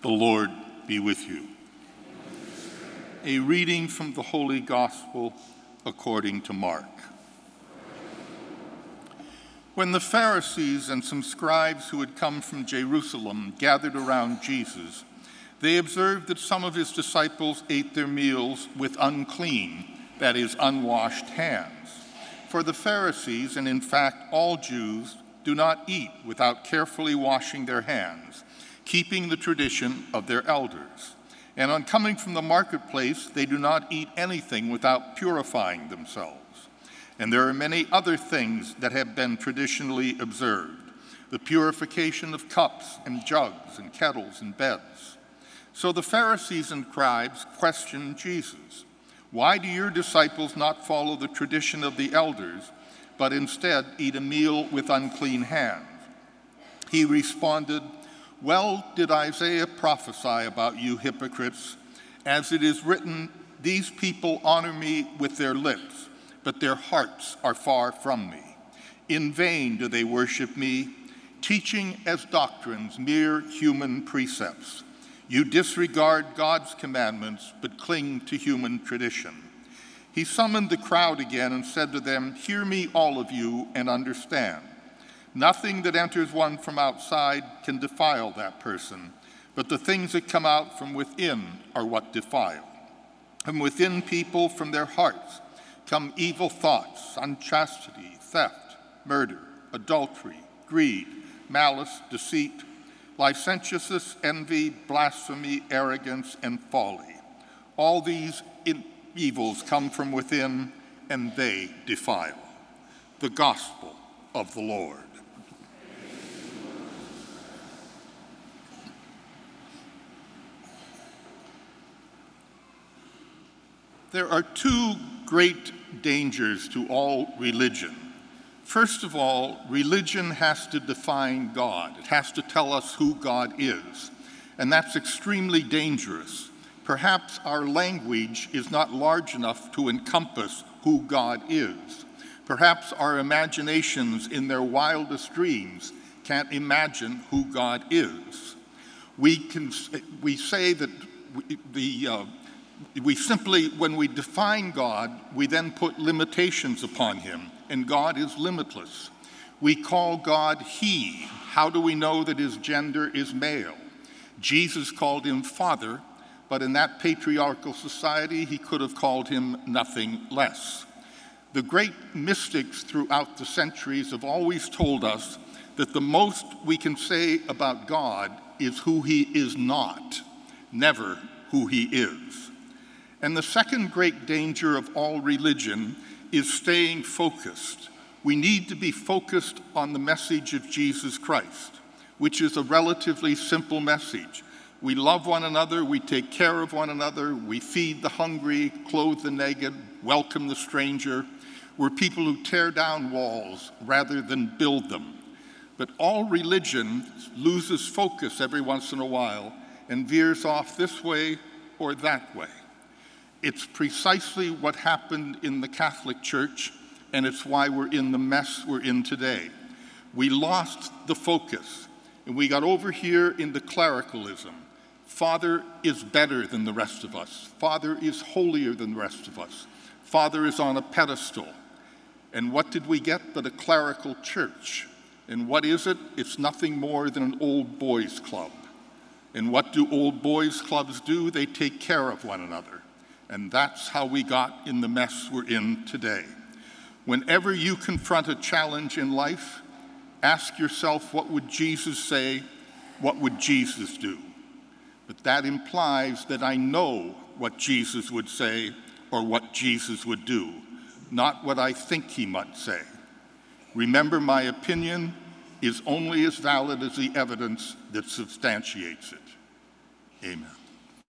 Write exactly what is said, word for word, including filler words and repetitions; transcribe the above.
The Lord be with you. A reading from the Holy Gospel according to Mark. When the Pharisees and some scribes who had come from Jerusalem gathered around Jesus, they observed that some of his disciples ate their meals with unclean, that is, unwashed hands. For the Pharisees, and in fact all Jews, do not eat without carefully washing their hands, keeping the tradition of their elders. And on coming from the marketplace, they do not eat anything without purifying themselves. And there are many other things that have been traditionally observed, the purification of cups and jugs and kettles and beds. So the Pharisees and scribes questioned Jesus, "Why do your disciples not follow the tradition of the elders, but instead eat a meal with unclean hands?" He responded, "Well did Isaiah prophesy about you hypocrites, as it is written, 'These people honor me with their lips, but their hearts are far from me. In vain do they worship me, teaching as doctrines mere human precepts. You disregard God's commandments, but cling to human tradition.'" He summoned the crowd again and said to them, "Hear me, all of you, and understand. Nothing that enters one from outside can defile that person, but the things that come out from within are what defile. And within people, from their hearts, come evil thoughts, unchastity, theft, murder, adultery, greed, malice, deceit, licentiousness, envy, blasphemy, arrogance, and folly. All these evils come from within, and they defile." The Gospel of the Lord. There are two great dangers to all religion. First of all, religion has to define God. It has to tell us who God is, and that's extremely dangerous. Perhaps our language is not large enough to encompass who God is. Perhaps our imaginations in their wildest dreams can't imagine who God is. We can we say that we, the uh, we simply, when we define God, we then put limitations upon him, and God is limitless. We call God he. How do we know that his gender is male? Jesus called him Father, but in that patriarchal society, he could have called him nothing less. The great mystics throughout the centuries have always told us that the most we can say about God is who he is not, never who he is. And the second great danger of all religion is staying focused. We need to be focused on the message of Jesus Christ, which is a relatively simple message. We love one another, we take care of one another, we feed the hungry, clothe the naked, welcome the stranger. We're people who tear down walls rather than build them. But all religion loses focus every once in a while and veers off this way or that way. It's precisely what happened in the Catholic Church, and it's why we're in the mess we're in today. We lost the focus, and we got over here into clericalism. Father is better than the rest of us. Father is holier than the rest of us. Father is on a pedestal. And what did we get but a clerical church? And what is it? It's nothing more than an old boys club. And what do old boys clubs do? They take care of one another. And that's how we got in the mess we're in today. Whenever you confront a challenge in life, ask yourself, what would Jesus say? What would Jesus do? But that implies that I know what Jesus would say or what Jesus would do, not what I think he might say. Remember, my opinion is only as valid as the evidence that substantiates it. Amen.